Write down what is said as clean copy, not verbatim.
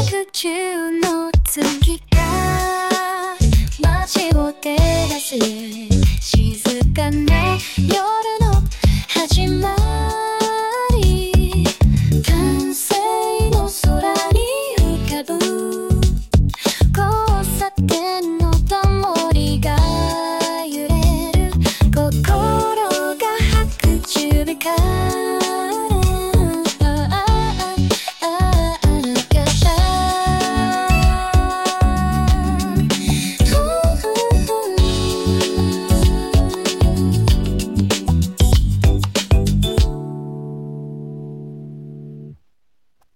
白昼の月が街を照らす静かな夜の始まり、完成の空に浮かぶ交差点の灯りが揺れる、心が白昼で